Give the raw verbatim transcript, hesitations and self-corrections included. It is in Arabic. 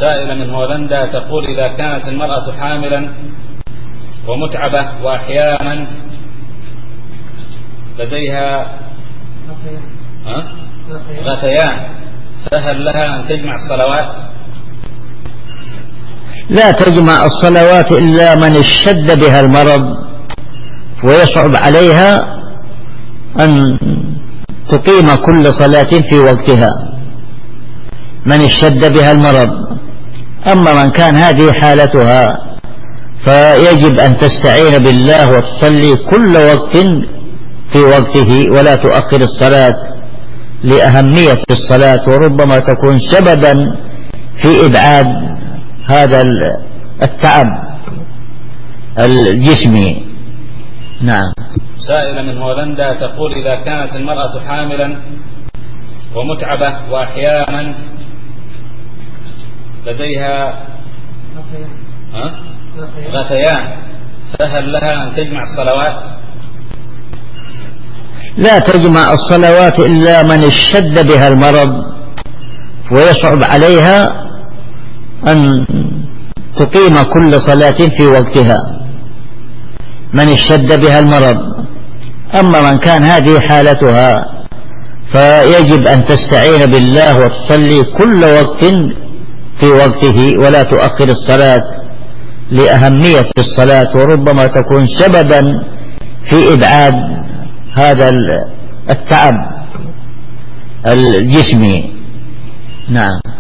سائلة من هولندا تقول: إذا كانت المرأة حاملا ومتعبة وأحيانا لديها غثيان، فهل لها أن تجمع الصلوات؟ لا تجمع الصلوات إلا من اشتد بها المرض ويصعب عليها أن تقيم كل صلاة في وقتها، من اشتد بها المرض. أما من كان هذه حالتها فيجب أن تستعين بالله وتصلي كل وقت في وقته ولا تؤخر الصلاة لأهمية الصلاة، وربما تكون سببا في إبعاد هذا التعب الجسمي. نعم. سائلة من هولندا تقول: إذا كانت المرأة حاملا ومتعبة وأحيانا لديها غثيان، فهل لها أن تجمع الصلوات؟ لا تجمع الصلوات إلا من اشتد بها المرض ويصعب عليها أن تقيم كل صلاة في وقتها، من اشتد بها المرض. أما من كان هذه حالتها فيجب أن تستعين بالله وتصلي كل وقت في وقته ولا تؤخر الصلاة لأهمية الصلاة، وربما تكون سببا في إبعاد هذا التعب الجسمي. نعم.